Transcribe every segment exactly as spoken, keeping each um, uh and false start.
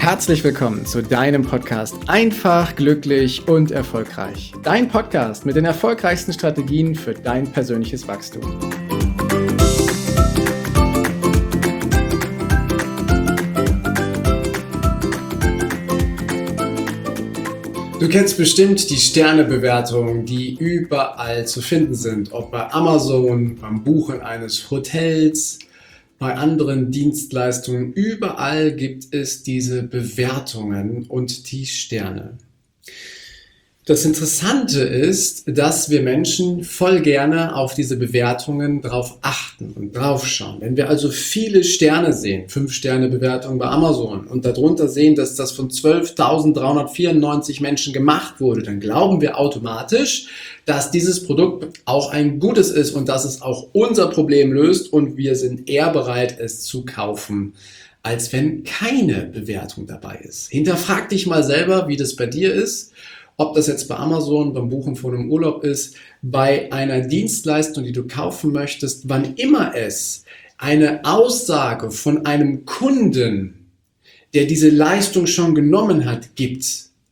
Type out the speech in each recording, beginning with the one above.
Herzlich willkommen zu deinem Podcast Einfach, glücklich und erfolgreich. Dein Podcast mit den erfolgreichsten Strategien für dein persönliches Wachstum. Du kennst bestimmt die Sternebewertungen, die überall zu finden sind, ob bei Amazon, beim Buchen eines Hotels, bei anderen Dienstleistungen. Überall gibt es diese Bewertungen und die Sterne. Das Interessante ist, dass wir Menschen voll gerne auf diese Bewertungen drauf achten und drauf schauen. Wenn wir also viele Sterne sehen, fünf Sterne Bewertung bei Amazon und darunter sehen, dass das von zwölftausenddreihundertvierundneunzig Menschen gemacht wurde, dann glauben wir automatisch, dass dieses Produkt auch ein gutes ist und dass es auch unser Problem löst und wir sind eher bereit, es zu kaufen, als wenn keine Bewertung dabei ist. Hinterfrag dich mal selber, wie das bei dir ist. Ob das jetzt bei Amazon, beim Buchen von einem Urlaub ist, bei einer Dienstleistung, die du kaufen möchtest, wann immer es eine Aussage von einem Kunden, der diese Leistung schon genommen hat, gibt,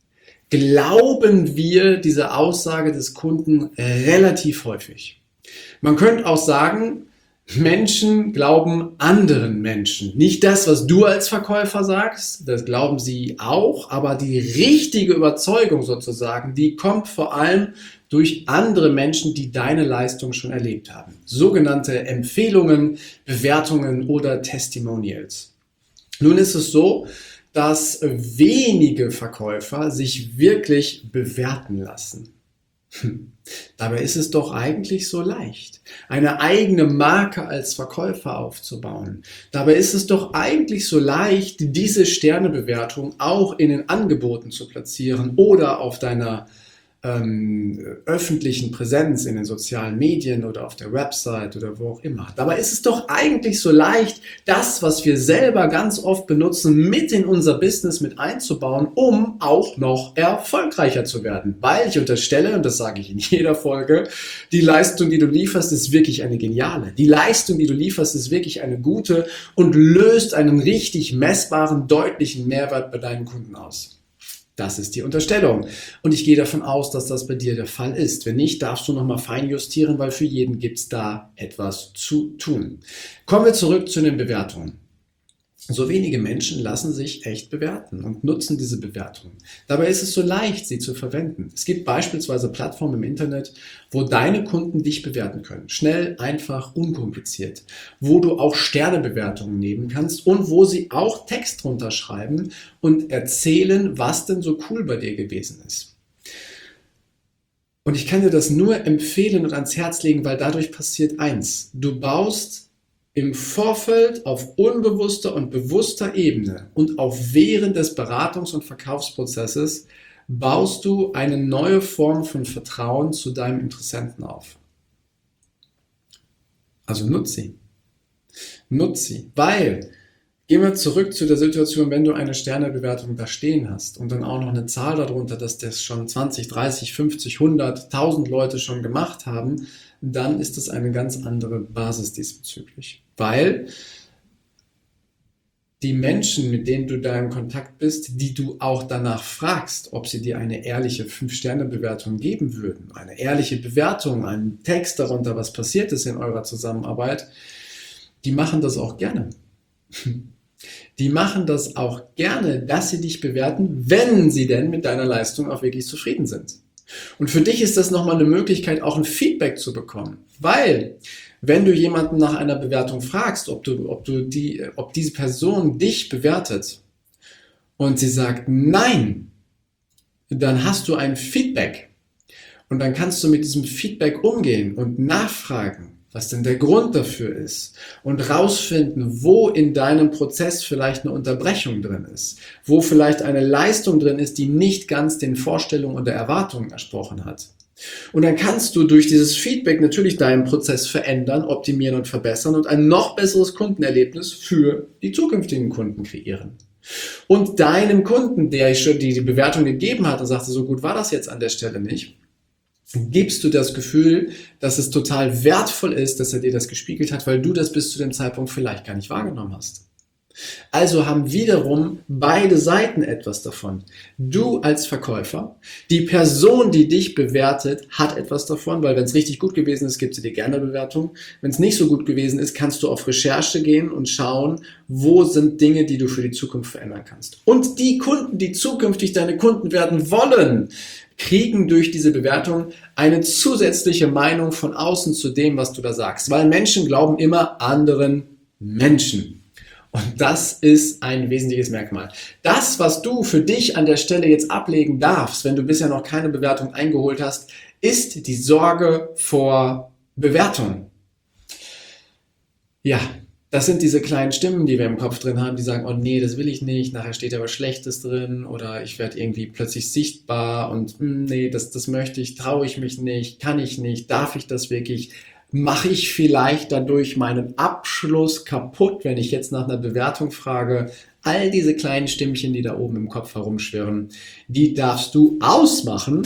glauben wir diese Aussage des Kunden relativ häufig. Man könnte auch sagen, Menschen glauben anderen Menschen. Nicht das, was du als Verkäufer sagst, das glauben sie auch, aber die richtige Überzeugung sozusagen, die kommt vor allem durch andere Menschen, die deine Leistung schon erlebt haben. Sogenannte Empfehlungen, Bewertungen oder Testimonials. Nun ist es so, dass wenige Verkäufer sich wirklich bewerten lassen. Hm. Dabei ist es doch eigentlich so leicht, eine eigene Marke als Verkäufer aufzubauen. Dabei ist es doch eigentlich so leicht, diese Sternebewertung auch in den Angeboten zu platzieren oder auf deiner ähm, öffentlichen Präsenz in den sozialen Medien oder auf der Website oder wo auch immer. Dabei ist es doch eigentlich so leicht, das, was wir selber ganz oft benutzen, mit in unser Business mit einzubauen, um auch noch erfolgreicher zu werden. Weil ich unterstelle, und das sage ich in jeder Folge, die Leistung, die du lieferst, ist wirklich eine geniale. Die Leistung, die du lieferst, ist wirklich eine gute und löst einen richtig messbaren, deutlichen Mehrwert bei deinen Kunden aus. Das ist die Unterstellung. Und ich gehe davon aus, dass das bei dir der Fall ist. Wenn nicht, darfst du nochmal fein justieren, weil für jeden gibt es da etwas zu tun. Kommen wir zurück zu den Bewertungen. So wenige Menschen lassen sich echt bewerten und nutzen diese Bewertungen. Dabei ist es so leicht, sie zu verwenden. Es gibt beispielsweise Plattformen im Internet, wo deine Kunden dich bewerten können. Schnell, einfach, unkompliziert. Wo du auch Sternebewertungen nehmen kannst und wo sie auch Text drunter schreiben und erzählen, was denn so cool bei dir gewesen ist. Und ich kann dir das nur empfehlen und ans Herz legen, weil dadurch passiert eins. Du baust im Vorfeld auf unbewusster und bewusster Ebene und auch während des Beratungs- und Verkaufsprozesses baust du eine neue Form von Vertrauen zu deinem Interessenten auf. Also nutz sie. Nutz sie, weil, gehen wir zurück zu der Situation, wenn du eine Sternebewertung da stehen hast und dann auch noch eine Zahl darunter, dass das schon zwanzig, dreißig, fünfzig, hundert, tausend Leute schon gemacht haben, dann ist das eine ganz andere Basis diesbezüglich. Weil die Menschen, mit denen du da in Kontakt bist, die du auch danach fragst, ob sie dir eine ehrliche fünf Sterne Bewertung geben würden, eine ehrliche Bewertung, einen Text darunter, was passiert ist in eurer Zusammenarbeit, die machen das auch gerne. Die machen das auch gerne, dass sie dich bewerten, wenn sie denn mit deiner Leistung auch wirklich zufrieden sind. Und für dich ist das nochmal eine Möglichkeit, auch ein Feedback zu bekommen. Weil, wenn du jemanden nach einer Bewertung fragst, ob du, ob du die, ob diese Person dich bewertet und sie sagt nein, dann hast du ein Feedback. Und dann kannst du mit diesem Feedback umgehen und nachfragen, was denn der Grund dafür ist und rausfinden, wo in deinem Prozess vielleicht eine Unterbrechung drin ist, wo vielleicht eine Leistung drin ist, die nicht ganz den Vorstellungen und der Erwartungen entsprochen hat. Und dann kannst du durch dieses Feedback natürlich deinen Prozess verändern, optimieren und verbessern und ein noch besseres Kundenerlebnis für die zukünftigen Kunden kreieren. Und deinem Kunden, der schon die, die Bewertung gegeben hat und sagte, so gut war das jetzt an der Stelle nicht, gibst du das Gefühl, dass es total wertvoll ist, dass er dir das gespiegelt hat, weil du das bis zu dem Zeitpunkt vielleicht gar nicht wahrgenommen hast. Also haben wiederum beide Seiten etwas davon. Du als Verkäufer, die Person, die dich bewertet, hat etwas davon, weil wenn es richtig gut gewesen ist, gibt sie dir gerne eine Bewertung. Wenn es nicht so gut gewesen ist, kannst du auf Recherche gehen und schauen, wo sind Dinge, die du für die Zukunft verändern kannst. Und die Kunden, die zukünftig deine Kunden werden wollen, kriegen durch diese Bewertung eine zusätzliche Meinung von außen zu dem, was du da sagst. Weil Menschen glauben immer anderen Menschen. Und das ist ein wesentliches Merkmal. Das, was du für dich an der Stelle jetzt ablegen darfst, wenn du bisher noch keine Bewertung eingeholt hast, ist die Sorge vor Bewertung. Ja, das sind diese kleinen Stimmen, die wir im Kopf drin haben, die sagen, oh nee, das will ich nicht, nachher steht aber Schlechtes drin oder ich werde irgendwie plötzlich sichtbar und nee, das, das möchte ich, traue ich mich nicht, kann ich nicht, darf ich das wirklich? Mache ich vielleicht dadurch meinen Abschluss kaputt, wenn ich jetzt nach einer Bewertung frage? All diese kleinen Stimmchen, die da oben im Kopf herumschwirren, die darfst du ausmachen.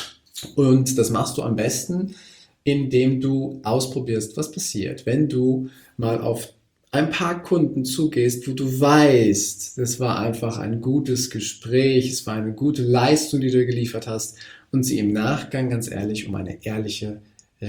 Und das machst du am besten, indem du ausprobierst, was passiert, wenn du mal auf ein paar Kunden zugehst, wo du weißt, das war einfach ein gutes Gespräch, es war eine gute Leistung, die du geliefert hast und sie im Nachgang ganz ehrlich um eine ehrliche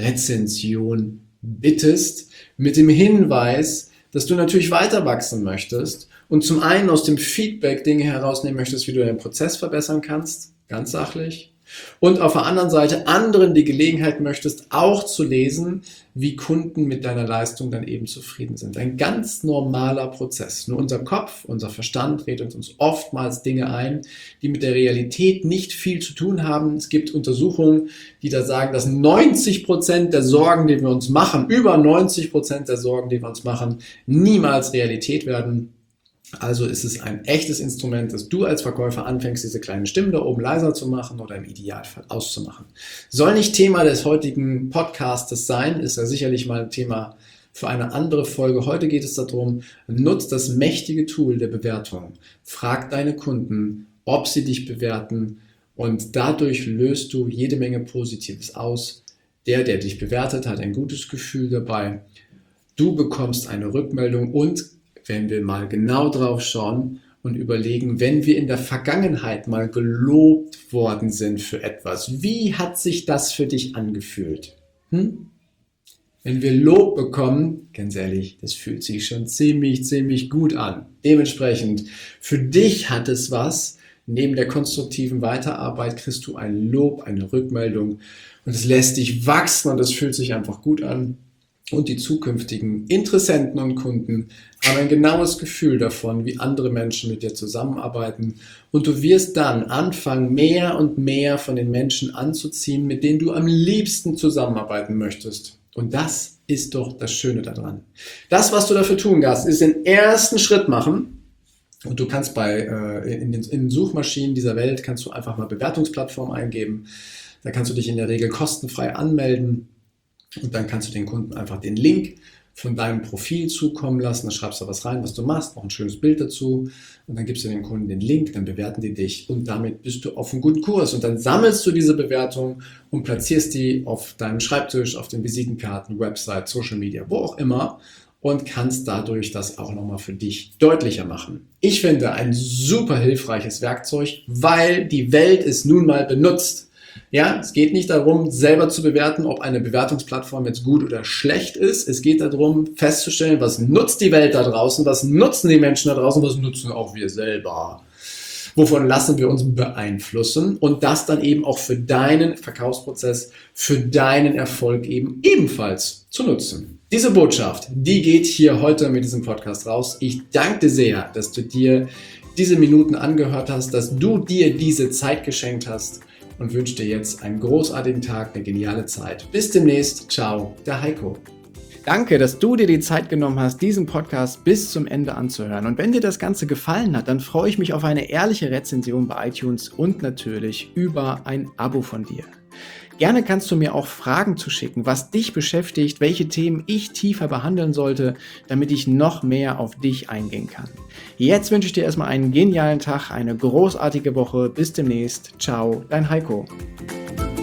Rezension bittest, mit dem Hinweis, dass du natürlich weiter wachsen möchtest und zum einen aus dem Feedback Dinge herausnehmen möchtest, wie du deinen Prozess verbessern kannst, ganz sachlich, und auf der anderen Seite anderen die Gelegenheit möchtest, auch zu lesen, wie Kunden mit deiner Leistung dann eben zufrieden sind. Ein ganz normaler Prozess. Nur unser Kopf, unser Verstand redet uns oftmals Dinge ein, die mit der Realität nicht viel zu tun haben. Es gibt Untersuchungen, die da sagen, dass neunzig Prozent der Sorgen, die wir uns machen, über neunzig Prozent der Sorgen, die wir uns machen, niemals Realität werden. Also ist es ein echtes Instrument, dass du als Verkäufer anfängst, diese kleinen Stimmen da oben leiser zu machen oder im Idealfall auszumachen. Soll nicht Thema des heutigen Podcastes sein, ist ja sicherlich mal ein Thema für eine andere Folge. Heute geht es darum, nutz das mächtige Tool der Bewertung. Frag deine Kunden, ob sie dich bewerten und dadurch löst du jede Menge Positives aus. Der, der dich bewertet, hat ein gutes Gefühl dabei. Du bekommst eine Rückmeldung und wenn wir mal genau drauf schauen und überlegen, wenn wir in der Vergangenheit mal gelobt worden sind für etwas, wie hat sich das für dich angefühlt? Hm? Wenn wir Lob bekommen, ganz ehrlich, das fühlt sich schon ziemlich, ziemlich gut an. Dementsprechend, für dich hat es was. Neben der konstruktiven Weiterarbeit kriegst du ein Lob, eine Rückmeldung und es lässt dich wachsen und es fühlt sich einfach gut an. Und die zukünftigen Interessenten und Kunden haben ein genaues Gefühl davon, wie andere Menschen mit dir zusammenarbeiten. Und du wirst dann anfangen, mehr und mehr von den Menschen anzuziehen, mit denen du am liebsten zusammenarbeiten möchtest. Und das ist doch das Schöne daran. Das, was du dafür tun kannst, ist den ersten Schritt machen. Und du kannst bei äh, in den in Suchmaschinen dieser Welt, kannst du einfach mal Bewertungsplattform eingeben. Da kannst du dich in der Regel kostenfrei anmelden. Und dann kannst du den Kunden einfach den Link von deinem Profil zukommen lassen. Da schreibst du was rein, was du machst, noch ein schönes Bild dazu. Und dann gibst du den Kunden den Link, dann bewerten die dich. Und damit bist du auf einem guten Kurs. Und dann sammelst du diese Bewertung und platzierst die auf deinem Schreibtisch, auf den Visitenkarten, Website, Social Media, wo auch immer. Und kannst dadurch das auch nochmal für dich deutlicher machen. Ich finde ein super hilfreiches Werkzeug, weil die Welt es nun mal benutzt. Ja, es geht nicht darum, selber zu bewerten, ob eine Bewertungsplattform jetzt gut oder schlecht ist. Es geht darum, festzustellen, was nutzt die Welt da draußen, was nutzen die Menschen da draußen, was nutzen auch wir selber. Wovon lassen wir uns beeinflussen und das dann eben auch für deinen Verkaufsprozess, für deinen Erfolg eben ebenfalls zu nutzen. Diese Botschaft, die geht hier heute mit diesem Podcast raus. Ich danke dir sehr, dass du dir diese Minuten angehört hast, dass du dir diese Zeit geschenkt hast. Und wünsche dir jetzt einen großartigen Tag, eine geniale Zeit. Bis demnächst. Ciao, der Heiko. Danke, dass du dir die Zeit genommen hast, diesen Podcast bis zum Ende anzuhören. Und wenn dir das Ganze gefallen hat, dann freue ich mich auf eine ehrliche Rezension bei iTunes und natürlich über ein Abo von dir. Gerne kannst du mir auch Fragen zuschicken, was dich beschäftigt, welche Themen ich tiefer behandeln sollte, damit ich noch mehr auf dich eingehen kann. Jetzt wünsche ich dir erstmal einen genialen Tag, eine großartige Woche. Bis demnächst. Ciao, dein Heiko.